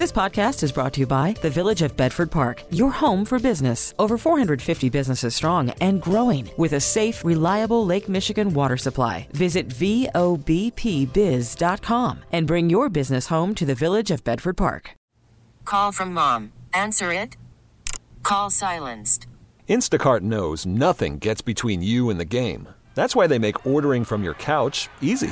This podcast is brought to you by the Village of Bedford Park, your home for business. Over 450 businesses strong and growing with a safe, reliable Lake Michigan water supply. Visit VOBPBiz.com and bring your business home to the Village of Bedford Park. Call from mom. Answer it. Call silenced. Instacart knows nothing gets between you and the game. That's why they make ordering from your couch easy.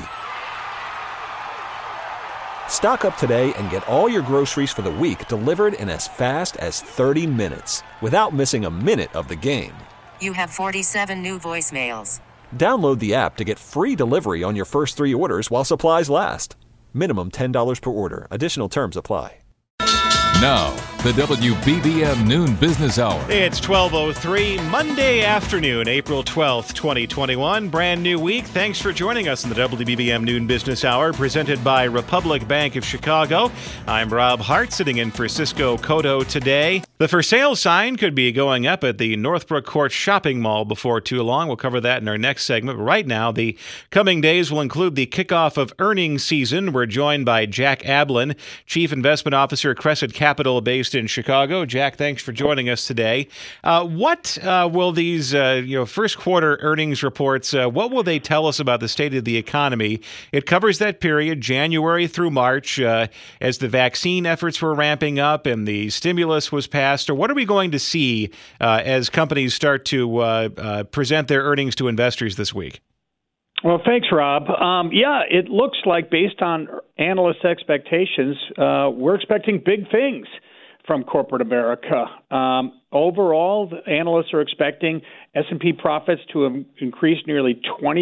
Stock up today and get all your groceries for the week delivered in as fast as 30 minutes without missing a minute of the game. You have 47 new voicemails. Download the app to get free delivery on your first 3 orders while supplies last. Minimum $10 per order. Additional terms apply. Now, the WBBM Noon Business Hour. It's 12:03, Monday afternoon, April 12th, 2021. Brand new week. Thanks for joining us in the WBBM Noon Business Hour, presented by Republic Bank of Chicago. I'm Rob Hart, sitting in for Cisco Cotto today. The for sale sign could be going up at the Northbrook Court Shopping Mall before too long. We'll cover that in our next segment. But right now, the coming days will include the kickoff of earnings season. We're joined by Jack Ablin, Chief Investment Officer, Crescent Capital, based in Chicago. Jack, thanks for joining us today. What will these first quarter earnings reports, what will they tell us about the state of the economy? It covers that period, January through March, as the vaccine efforts were ramping up and the stimulus was passed. Or what are we going to see as companies start to present their earnings to investors this week? Well, thanks, Rob. It looks like, based on analyst expectations, we're expecting big things from corporate America. Overall, the analysts are expecting S&P profits to increase nearly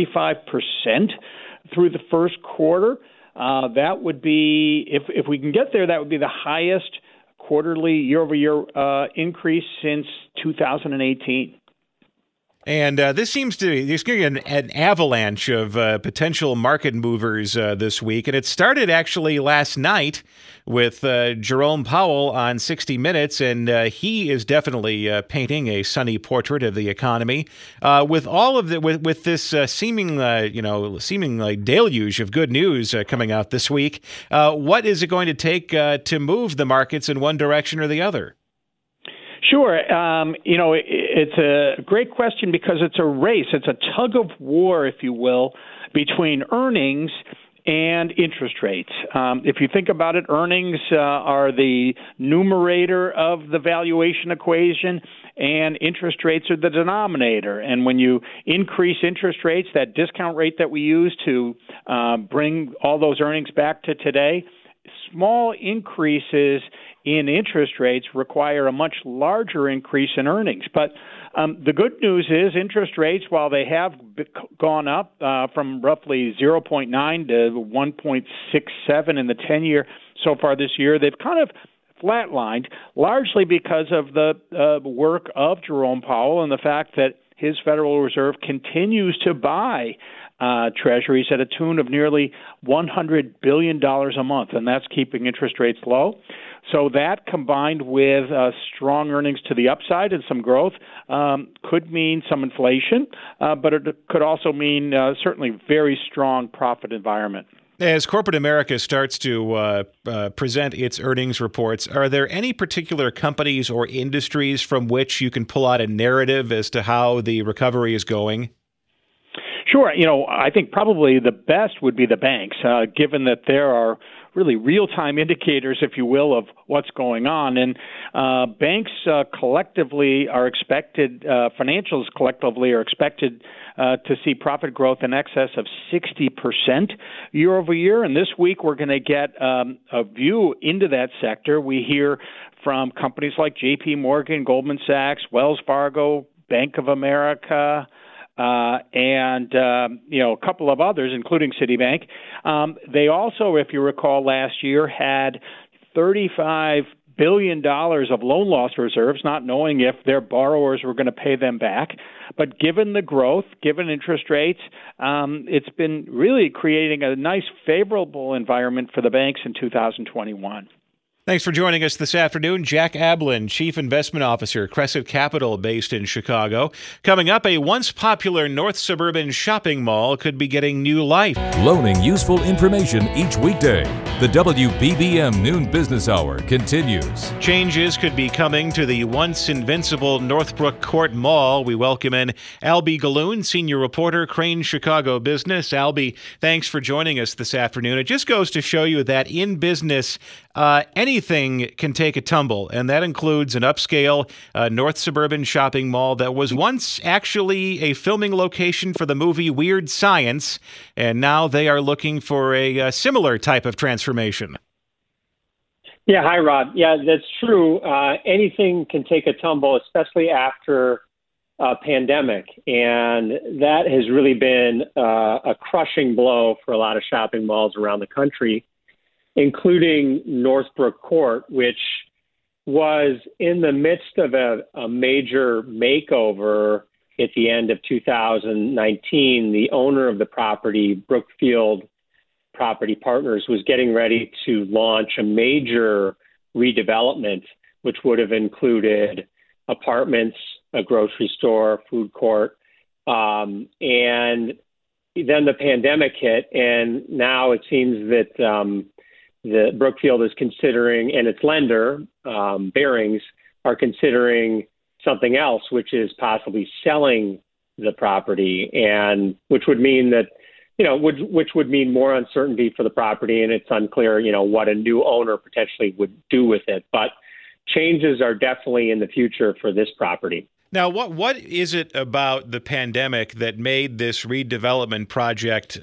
25% through the first quarter. That would be, if we can get there, that would be the highest quarterly year-over-year increase since 2018. And there's going to be an avalanche of potential market movers this week. And it started actually last night with Jerome Powell on 60 Minutes, and he is definitely painting a sunny portrait of the economy. With all of with this seeming deluge of good news coming out this week, what is it going to take to move the markets in one direction or the other? Sure. It's a great question because it's a race. It's a tug of war, if you will, between earnings and interest rates. If you think about it, earnings are the numerator of the valuation equation, and interest rates are the denominator. And when you increase interest rates, that discount rate that we use to bring all those earnings back to today, small increases in interest rates require a much larger increase in earnings. But the good news is interest rates, while they have gone up from roughly 0.9 to 1.67 in the 10-year so far this year, they've kind of flatlined, largely because of the work of Jerome Powell and the fact that his Federal Reserve continues to buy treasuries at a tune of nearly $100 billion a month, and that's keeping interest rates low. So that, combined with strong earnings to the upside and some growth, could mean some inflation, but it could also mean certainly very strong profit environment. As corporate America starts to present its earnings reports, are there any particular companies or industries from which you can pull out a narrative as to how the recovery is going? Sure. I think probably the best would be the banks, given that there are really real-time indicators, if you will, of what's going on. And banks collectively are expected, financials collectively are expected to see profit growth in excess of 60% year over year. And this week we're going to get a view into that sector. We hear from companies like J.P. Morgan, Goldman Sachs, Wells Fargo, Bank of America, and a couple of others, including Citibank. They also, if you recall, last year had $35 billion of loan loss reserves, not knowing if their borrowers were going to pay them back. But given the growth, given interest rates, it's been really creating a nice, favorable environment for the banks in 2021. Thanks for joining us this afternoon. Jack Ablin, Chief Investment Officer, Crescent Capital, based in Chicago. Coming up, a once popular North Suburban shopping mall could be getting new life. Loaning useful information each weekday. The WBBM Noon Business Hour continues. Changes could be coming to the once invincible Northbrook Court Mall. We welcome in Albie Galoon, Senior Reporter, Crane Chicago Business. Albie, thanks for joining us this afternoon. It just goes to show you that in business, anything can take a tumble, and that includes an upscale North Suburban shopping mall that was once actually a filming location for the movie Weird Science, and now they are looking for a similar type of transformation. Yeah, hi, Rob. Yeah, that's true. Anything can take a tumble, especially after a pandemic, and that has really been a crushing blow for a lot of shopping malls around the country, including Northbrook Court, which was in the midst of a major makeover at the end of 2019. The owner of the property, Brookfield Property Partners, was getting ready to launch a major redevelopment, which would have included apartments, a grocery store, food court, and then the pandemic hit, and now it seems that the Brookfield is considering, and its lender, Barings, are considering something else, which is possibly selling the property, and which would mean that, which would mean more uncertainty for the property, and it's unclear, what a new owner potentially would do with it. But changes are definitely in the future for this property. Now, what is it about the pandemic that made this redevelopment project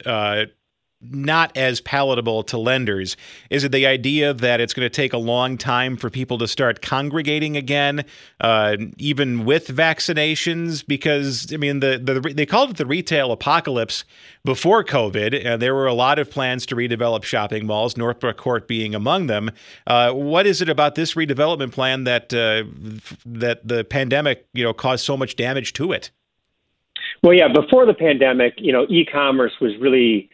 not as palatable to lenders? Is it the idea that it's going to take a long time for people to start congregating again, even with vaccinations? Because, they called it the retail apocalypse before COVID, and there were a lot of plans to redevelop shopping malls, Northbrook Court being among them. What is it about this redevelopment plan that the pandemic, caused so much damage to it? Well, yeah, before the pandemic, e-commerce was really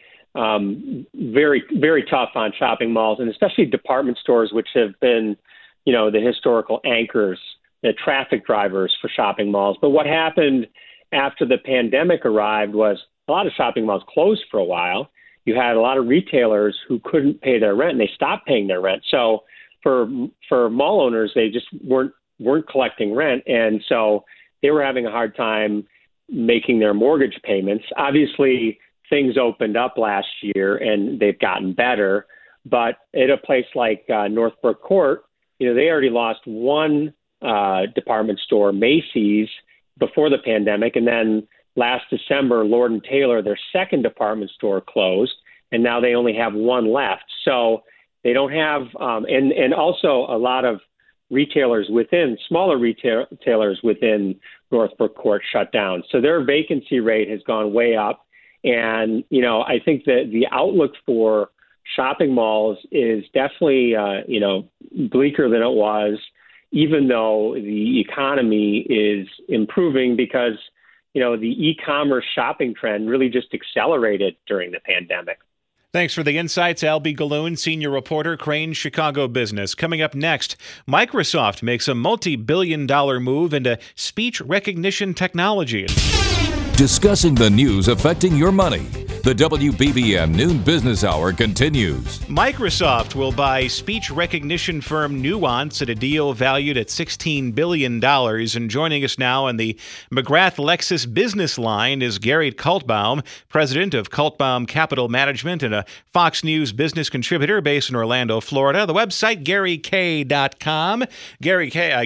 very, very tough on shopping malls, and especially department stores, which have been, the historical anchors, the traffic drivers for shopping malls. But what happened after the pandemic arrived was a lot of shopping malls closed for a while. You had a lot of retailers who couldn't pay their rent, and they stopped paying their rent. So for mall owners, they just weren't collecting rent, and so they were having a hard time making their mortgage payments. Obviously, things opened up last year and they've gotten better. But at a place like Northbrook Court, they already lost one department store, Macy's, before the pandemic. And then last December, Lord & Taylor, their second department store, closed. And now they only have one left. So they don't have, and also a lot of retailers smaller retailers within Northbrook Court shut down. So their vacancy rate has gone way up. And, I think that the outlook for shopping malls is definitely, bleaker than it was, even though the economy is improving because, the e-commerce shopping trend really just accelerated during the pandemic. Thanks for the insights, Albie Galoon, Senior Reporter, Crane Chicago Business. Coming up next, Microsoft makes a multi-billion-dollar move into speech recognition technology. Discussing the news affecting your money. The WBBM Noon Business Hour continues. Microsoft will buy speech recognition firm Nuance at a deal valued at $16 billion. And joining us now on the McGrath Lexus business line is Gary Kaltbaum, president of Kaltbaum Capital Management and a Fox News business contributor based in Orlando, Florida. The website, GaryK.com. Gary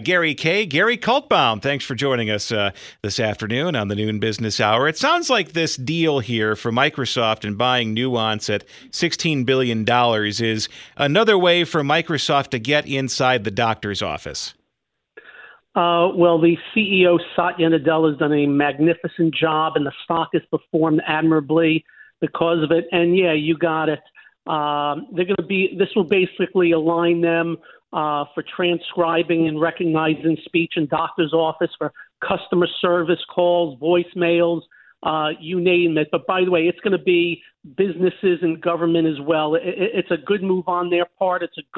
Kaltbaum, thanks for joining us this afternoon on the Noon Business Hour. It sounds like this deal here for Microsoft and buying Nuance at $16 billion is another way for Microsoft to get inside the doctor's office. Well, the CEO, Satya Nadella, has done a magnificent job, and the stock has performed admirably because of it. And, yeah, you got it. This will basically align them for transcribing and recognizing speech in doctor's office, for customer service calls, voicemails, you name it. But by the way, it's going to be businesses and government as well. It's a good move on their part. It's a good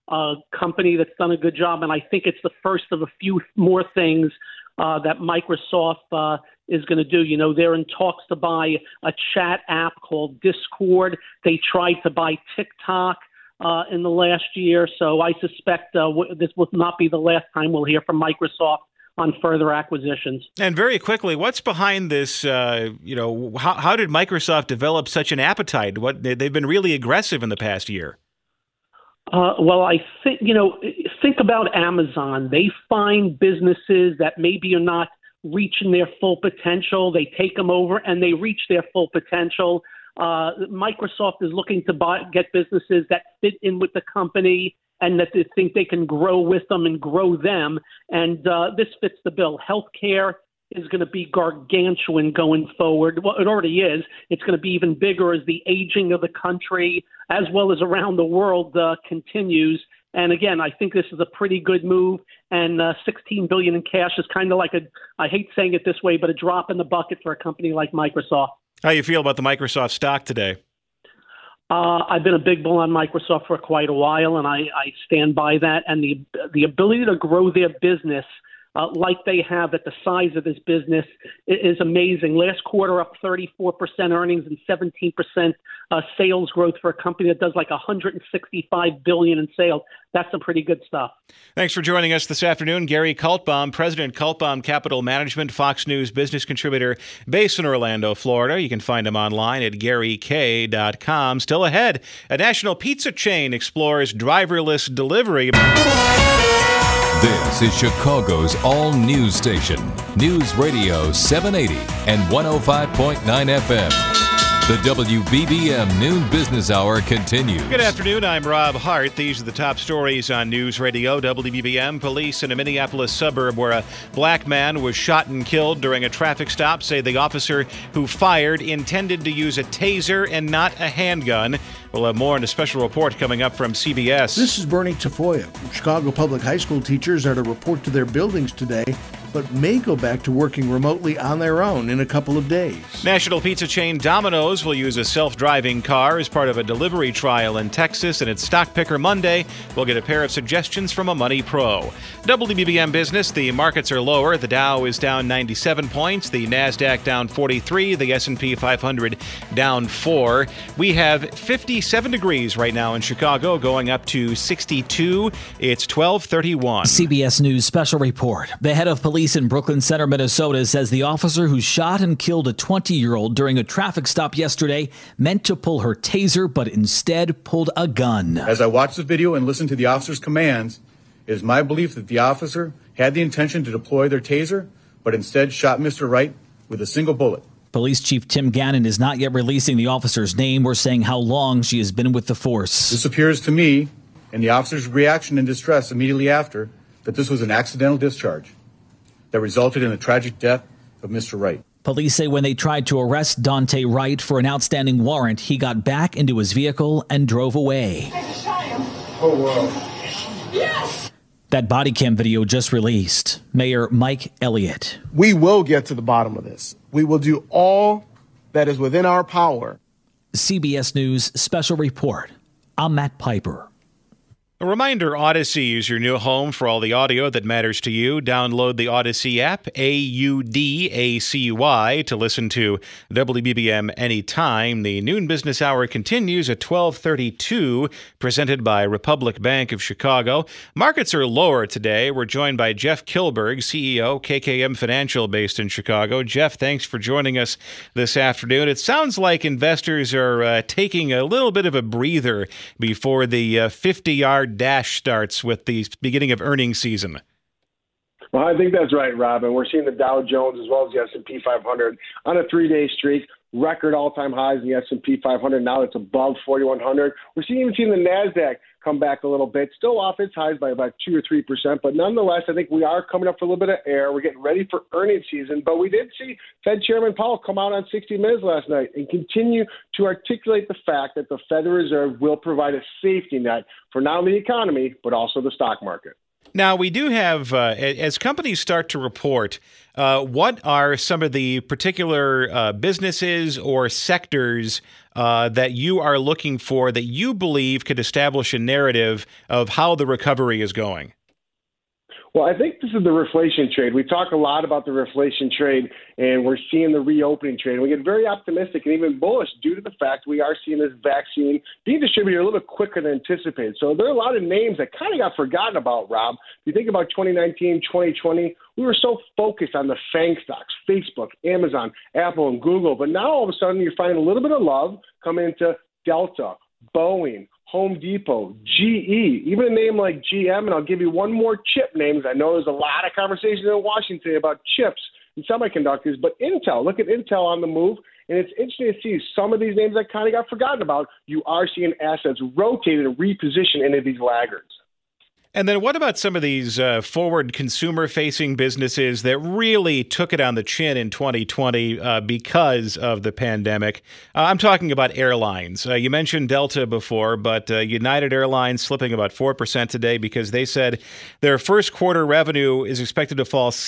company that's done a good job, and I think it's the first of a few more things that Microsoft is going to do. You know, they're in talks to buy a chat app called Discord. They tried to buy TikTok in the last year, so I suspect this will not be the last time we'll hear from Microsoft on further acquisitions. And very quickly, what's behind this? How did Microsoft develop such an appetite? They've been really aggressive in the past year. Well, I think, think about Amazon. They find businesses that maybe are not reaching their full potential. They take them over and they reach their full potential. Microsoft is looking to get businesses that fit in with the company and that they think they can grow with them and grow them. And this fits the bill. Healthcare is going to be gargantuan going forward. Well, it already is. It's going to be even bigger as the aging of the country, as well as around the world, continues. And again, I think this is a pretty good move. And $16 billion in cash is kind of like I hate saying it this way, but a drop in the bucket for a company like Microsoft. How do you feel about the Microsoft stock today? I've been a big bull on Microsoft for quite a while, and I stand by that. And the ability to grow their business like they have at the size of this business is amazing. Last quarter up 34% earnings and 17% sales growth for a company that does like $165 billion in sales. That's some pretty good stuff. Thanks for joining us this afternoon. Gary Kaltbaum, President, Kaltbaum Capital Management, Fox News business contributor based in Orlando, Florida. You can find him online at GaryK.com. Still ahead, a national pizza chain explores driverless delivery. This is Chicago's all-news station, News Radio 780 and 105.9 FM. The WBBM Noon Business Hour continues. Good afternoon, I'm Rob Hart. These are the top stories on News Radio WBBM. Police in a Minneapolis suburb where a black man was shot and killed during a traffic stop say the officer who fired intended to use a taser and not a handgun. We'll have more in a special report coming up from CBS. This is Bernie Tafoya. Chicago Public High School teachers are to report to their buildings today, but may go back to working remotely on their own in a couple of days. National pizza chain Domino's will use a self-driving car as part of a delivery trial in Texas, and it's Stock Picker Monday. We'll get a pair of suggestions from a Money Pro. WBBM Business, the markets are lower. The Dow is down 97 points, the NASDAQ down 43, the S&P 500 down 4. We have 57 degrees right now in Chicago, going up to 62. It's 12:31. CBS News special report. The head of police in Brooklyn Center, Minnesota, says the officer who shot and killed a 20-year-old during a traffic stop yesterday meant to pull her taser, but instead pulled a gun. As I watched the video and listened to the officer's commands, it is my belief that the officer had the intention to deploy their taser, but instead shot Mr. Wright with a single bullet. Police Chief Tim Gannon is not yet releasing the officer's name or saying how long she has been with the force. This appears to me, and the officer's reaction and distress immediately after, that this was an accidental discharge that resulted in the tragic death of Mr. Wright. Police say when they tried to arrest Dante Wright for an outstanding warrant, he got back into his vehicle and drove away. Oh, wow. Yes! That body cam video just released. Mayor Mike Elliott. We will get to the bottom of this. We will do all that is within our power. CBS News special report. I'm Matt Piper. A reminder, Odyssey is your new home for all the audio that matters to you. Download the Odyssey app, AUDACY, to listen to WBBM anytime. The Noon Business Hour continues at 12:32, presented by Republic Bank of Chicago. Markets are lower today. We're joined by Jeff Kilberg, CEO, KKM Financial, based in Chicago. Jeff, thanks for joining us this afternoon. It sounds like investors are taking a little bit of a breather before the 50-yard dash starts with the beginning of earnings season. Well, I think that's right, Rob. And we're seeing the Dow Jones as well as the S&P 500 on a 3-day streak. Record all-time highs in the S&P 500. Now it's above 4,100. We're even seeing the NASDAQ come back a little bit. Still off its highs by about 2 or 3%. But nonetheless, I think we are coming up for a little bit of air. We're getting ready for earnings season. But we did see Fed Chairman Powell come out on 60 Minutes last night and continue to articulate the fact that the Federal Reserve will provide a safety net for not only the economy, but also the stock market. Now, we do have, as companies start to report, what are some of the particular businesses or sectors that you are looking for that you believe could establish a narrative of how the recovery is going? Well, I think this is the reflation trade. We talk a lot about the reflation trade, and we're seeing the reopening trade. And we get very optimistic and even bullish due to the fact we are seeing this vaccine being distributed a little bit quicker than anticipated. So there are a lot of names that kind of got forgotten about, Rob. If you think about 2019, 2020, we were so focused on the FANG stocks, Facebook, Amazon, Apple, and Google. But now all of a sudden you're finding a little bit of love coming into Delta, Boeing, Home Depot, GE, even a name like GM, and I'll give you one more chip name. I know there's a lot of conversation in Washington about chips and semiconductors, but Intel, look at Intel on the move, and it's interesting to see some of these names that kind of got forgotten about. You are seeing assets rotated and repositioned into these laggards. And then what about some of these forward consumer-facing businesses that really took it on the chin in 2020 because of the pandemic? I'm talking about airlines. You mentioned Delta before, but United Airlines slipping about 4% today because they said their first quarter revenue is expected to fall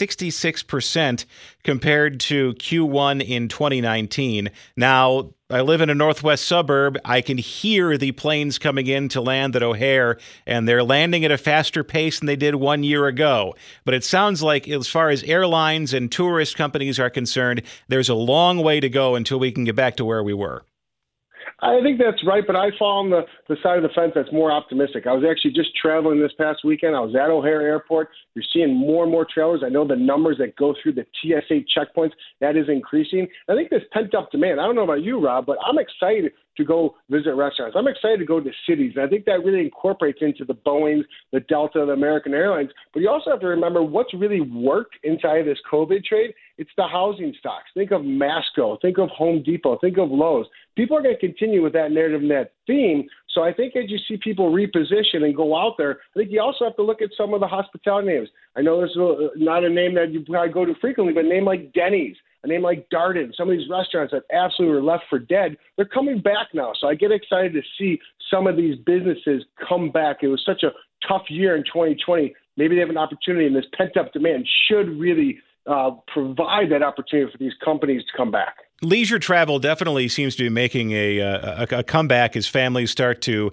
66% compared to Q1 in 2019. Now, I live in a northwest suburb. I can hear the planes coming in to land at O'Hare, and they're landing at a faster pace than they did 1 year ago. But it sounds like as far as airlines and tourist companies are concerned, there's a long way to go until we can get back to where we were. I think that's right, but I fall on the side of the fence that's more optimistic. I was actually just traveling this past weekend. I was at O'Hare Airport. You're seeing more and more travelers. I know the numbers that go through the TSA checkpoints, that is increasing. I think there's pent-up demand. I don't know about you, Rob, but I'm excited to go visit restaurants. I'm excited to go to cities. And I think that really incorporates into the Boeings, the Delta, the American Airlines. But you also have to remember what's really worked inside of this COVID trade. It's the housing stocks. Think of Masco. Think of Home Depot. Think of Lowe's. People are going to continue with that narrative and that theme. So I think as you see people reposition and go out there, I think you also have to look at some of the hospitality names. I know this is not a name that you probably go to frequently, but a name like Denny's, a name like Darden, some of these restaurants that absolutely were left for dead, they're coming back now. So I get excited to see some of these businesses come back. It was such a tough year in 2020. Maybe they have an opportunity, and this pent-up demand should really provide that opportunity for these companies to come back. Leisure travel definitely seems to be making a comeback as families start to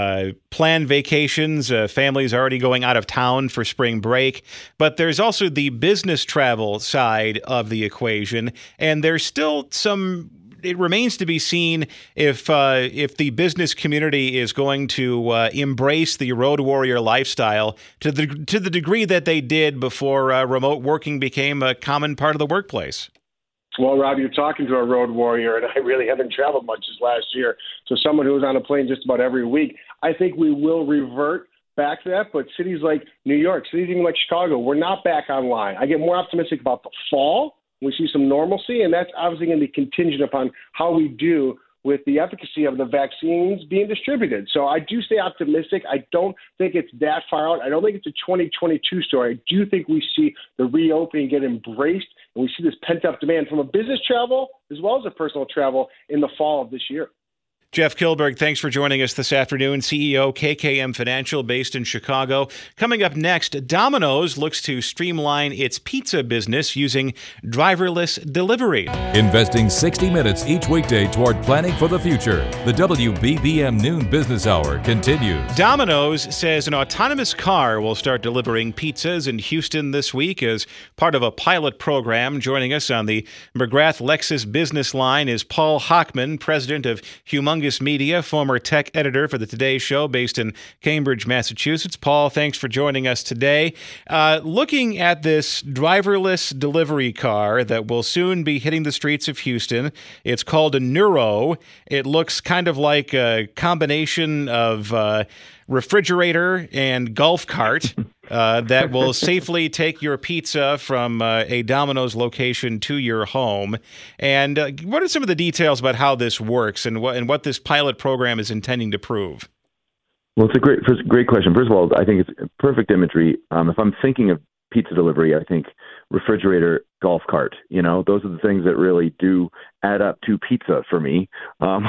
plan vacations. Families are already going out of town for spring break. But there's also the business travel side of the equation, and there's still some. It remains to be seen if the business community is going to embrace the road warrior lifestyle to the degree that they did before remote working became a common part of the workplace. Well, Rob, you're talking to a road warrior, and I really haven't traveled much this last year. So someone who was on a plane just about every week, I think we will revert back to that. But cities like New York, cities even like Chicago, we're not back online. I get more optimistic about the fall. We see some normalcy, and that's obviously going to be contingent upon how we do with the efficacy of the vaccines being distributed. So I do stay optimistic. I don't think it's that far out. I don't think it's a 2022 story. I do think we see the reopening get embraced, and we see this pent-up demand from a business travel as well as a personal travel in the fall of this year. Jeff Kilberg, thanks for joining us this afternoon. CEO, KKM Financial, based in Chicago. Coming up next, Domino's looks to streamline its pizza business using driverless delivery. Investing 60 minutes each weekday toward planning for the future. The WBBM Noon Business Hour continues. Domino's says an autonomous car will start delivering pizzas in Houston this week as part of a pilot program. Joining us on the McGrath Lexus business line is Paul Hochman, president of Humongous Media, former tech editor for the Today Show based in Cambridge, Massachusetts. Paul, thanks for joining us today. Looking at this driverless delivery car that will soon be hitting the streets of Houston, it's called a Nuro. It looks kind of like a combination of refrigerator and golf cart. That will safely take your pizza from a Domino's location to your home. And what are some of the details about how this works and what this pilot program is intending to prove? Well, it's a great question. First of all, I think it's perfect imagery. If I'm thinking of pizza delivery, I think refrigerator, golf cart. Those are the things that really do add up to pizza for me. And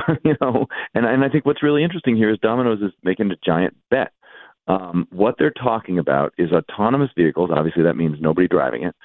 I think what's really interesting here is Domino's is making a giant bet. What they're talking about is autonomous vehicles. Obviously, that means nobody driving it.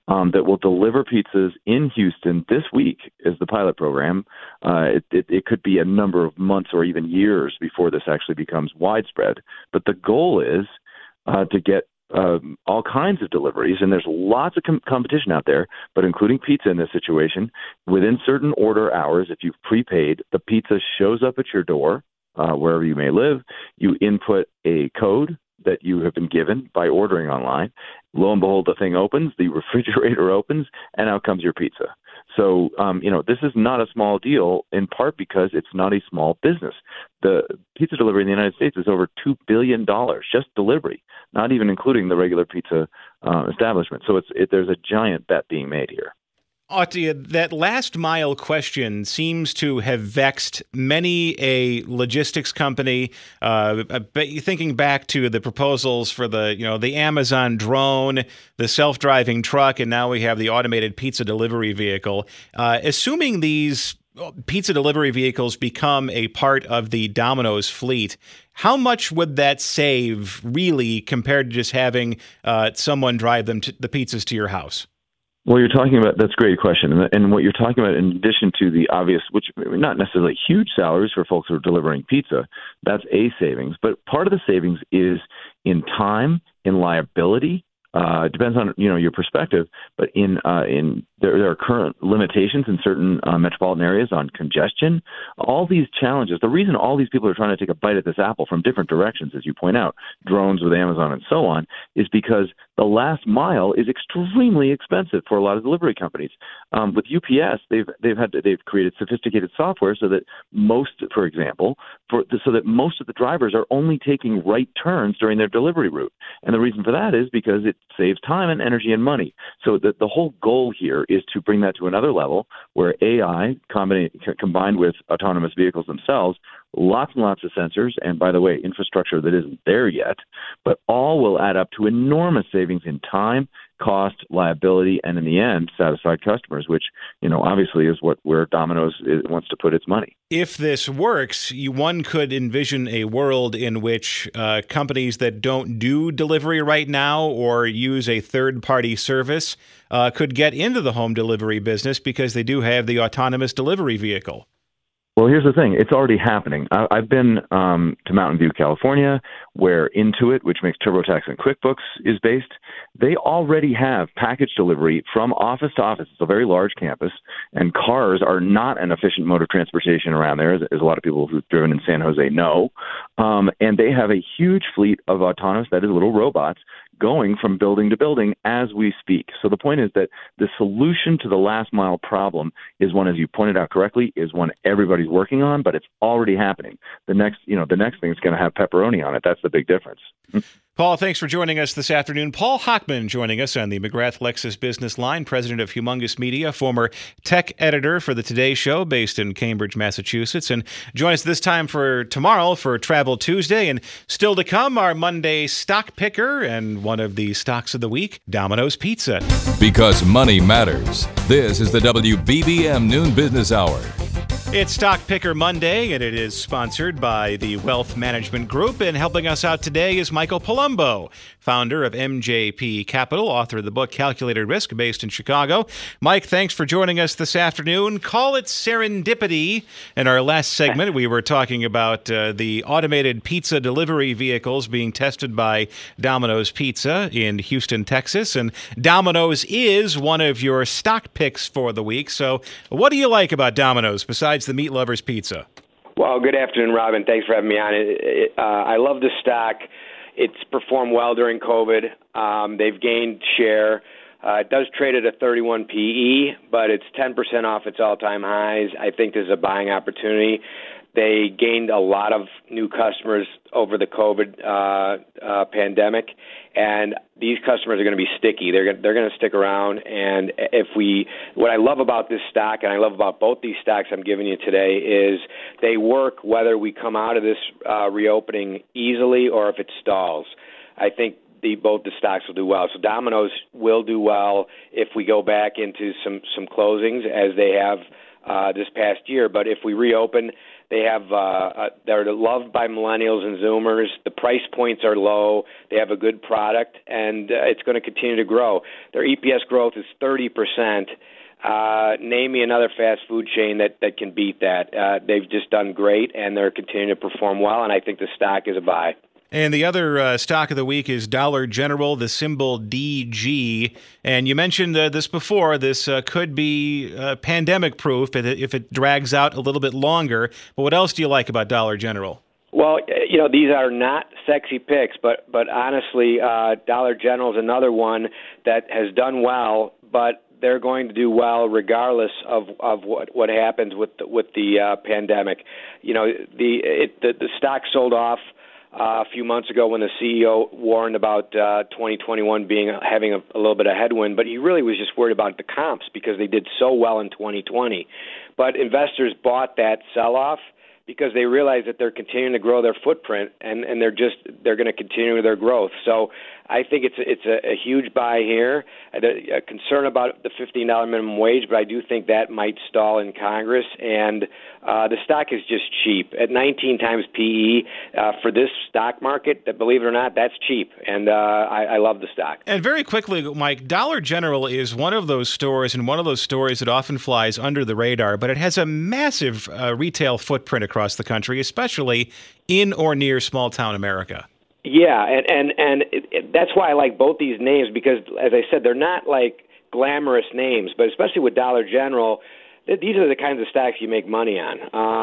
that will deliver pizzas in Houston this week is the pilot program. It could be a number of months or even years before this actually becomes widespread. But the goal is to get all kinds of deliveries, and there's lots of competition out there, but including pizza in this situation, within certain order hours, if you've prepaid, the pizza shows up at your door, wherever you may live. You input a code that you have been given by ordering online. Lo and behold, the thing opens, the refrigerator opens, and out comes your pizza. So, this is not a small deal, in part because it's not a small business. The pizza delivery in the United States is over $2 billion, just delivery, not even including the regular pizza establishment. So there's a giant bet being made here. Autty, that last mile question seems to have vexed many a logistics company. Thinking back to the proposals for the Amazon drone, the self-driving truck, and now we have the automated pizza delivery vehicle. Assuming these pizza delivery vehicles become a part of the Domino's fleet, how much would that save really compared to just having someone drive the pizzas to your house? Well, you're talking about, that's a great question. And what you're talking about, in addition to the obvious, which not necessarily huge salaries for folks who are delivering pizza, that's a savings. But part of the savings is in time, in liability. Depends on your perspective, but there are current limitations in certain metropolitan areas on congestion. All these challenges, the reason all these people are trying to take a bite at this apple from different directions, as you point out, drones with Amazon and so on, is because the last mile is extremely expensive for a lot of delivery companies. With UPS, they've created sophisticated software so that most of the drivers are only taking right turns during their delivery route, and the reason for that is because it saves time and energy and money. So the whole goal here is to bring that to another level where AI combined with autonomous vehicles themselves, lots and lots of sensors, and by the way, infrastructure that isn't there yet, but all will add up to enormous savings in time, cost, liability, and in the end, satisfied customers, which, obviously is where Domino's wants to put its money. If this works, one could envision a world in which companies that don't do delivery right now or use a third-party service could get into the home delivery business because they do have the autonomous delivery vehicle. Well, here's the thing. It's already happening. I've been to Mountain View, California, where Intuit, which makes TurboTax and QuickBooks, is based. They already have package delivery from office to office. It's a very large campus, and cars are not an efficient mode of transportation around there, as a lot of people who've driven in San Jose know. And they have a huge fleet of autonomous, that is, little robots, going from building to building as we speak. So the point is that the solution to the last mile problem is one, as you pointed out correctly, is one everybody's working on, but it's already happening. The next thing is going to have pepperoni on it. That's the big difference. Paul, thanks for joining us this afternoon. Paul Hochman joining us on the McGrath Lexus Business Line, president of Humongous Media, former tech editor for the Today Show based in Cambridge, Massachusetts. And join us this time for tomorrow for Travel Tuesday. And still to come, our Monday stock picker and one of the stocks of the week, Domino's Pizza. Because money matters. This is the WBBM Noon Business Hour. It's Stock Picker Monday, and it is sponsored by the Wealth Management Group. And helping us out today is Michael Palumbo, founder of MJP Capital, author of the book Calculated Risk, based in Chicago. Mike, thanks for joining us this afternoon. Call it serendipity. In our last segment, we were talking about the automated pizza delivery vehicles being tested by Domino's Pizza in Houston, Texas. And Domino's is one of your stock picks for the week. So what do you like about Domino's besides the Meat Lover's Pizza? Well, good afternoon, Robin. Thanks for having me on. I love the stock. It's performed well during COVID. They've gained share. It does trade at a 31 PE, but it's 10% off its all-time highs. I think there's a buying opportunity. They gained a lot of new customers over the COVID pandemic, and these customers are going to be sticky. They're going to stick around. And what I love about this stock, and I love about both these stocks I'm giving you today, is they work whether we come out of this reopening easily or if it stalls. I think both the stocks will do well. So Domino's will do well if we go back into some closings, as they have this past year. But if we reopen, they have they're loved by millennials and Zoomers. The price points are low. They have a good product, and it's going to continue to grow. Their EPS growth is 30%. Name me another fast food chain that can beat that. They've just done great, and they're continuing to perform well, and I think the stock is a buy. And the other stock of the week is Dollar General, the symbol DG. And you mentioned this before. This could be pandemic-proof if it drags out a little bit longer. But what else do you like about Dollar General? Well, these are not sexy picks, but honestly, Dollar General is another one that has done well, but they're going to do well regardless of what happens with the pandemic. The stock sold off a few months ago when the CEO warned about 2021 having a little bit of headwind, but he really was just worried about the comps because they did so well in 2020. But investors bought that sell-off because they realize that they're continuing to grow their footprint and they're going to continue their growth. So I think it's a huge buy here. A concern about the $15 minimum wage, but I do think that might stall in Congress. And the stock is just cheap at 19 times PE for this stock market. Believe it or not, that's cheap, and I love the stock. And very quickly, Mike, Dollar General is one of those stores, and one of those stores that often flies under the radar, but it has a massive retail footprint across the country, especially in or near small-town America. Yeah, and that's why I like both these names because, as I said, they're not like glamorous names, but especially with Dollar General, these are the kinds of stocks you make money on.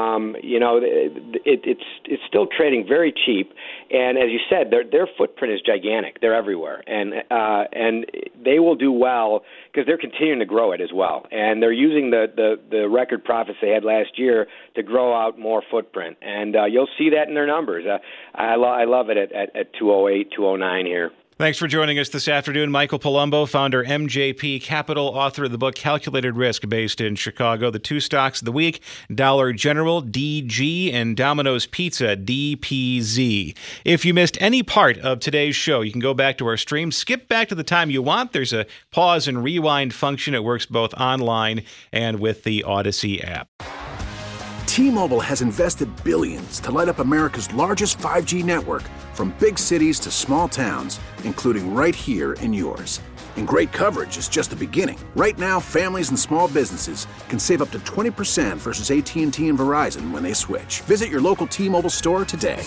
It's still trading very cheap, and as you said, their footprint is gigantic. They're everywhere, and they will do well because they're continuing to grow it as well, and they're using the record profits they had last year to grow out more footprint, and you'll see that in their numbers. I love it at 208, 209 here. Thanks for joining us this afternoon. Michael Palumbo, founder MJP Capital, author of the book Calculated Risk, based in Chicago. The two stocks of the week, Dollar General, DG, and Domino's Pizza, DPZ. If you missed any part of today's show, you can go back to our stream, skip back to the time you want. There's a pause and rewind function. It works both online and with the Odyssey app. T-Mobile has invested billions to light up America's largest 5G network, from big cities to small towns, including right here in yours. And great coverage is just the beginning. Right now, families and small businesses can save up to 20% versus AT&T and Verizon when they switch. Visit your local T-Mobile store today.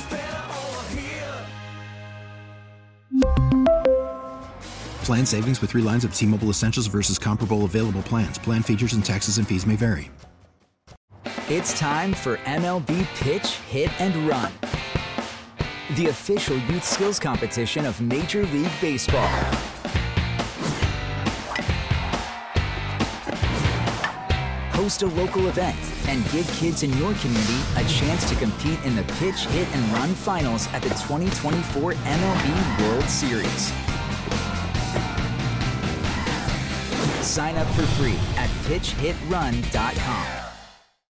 Plan savings with 3 lines of T-Mobile Essentials versus comparable available plans. Plan features and taxes and fees may vary. It's time for MLB Pitch, Hit, and Run, the official youth skills competition of Major League Baseball. Host a local event and give kids in your community a chance to compete in the Pitch, Hit, and Run finals at the 2024 MLB World Series. Sign up for free at pitchhitrun.com.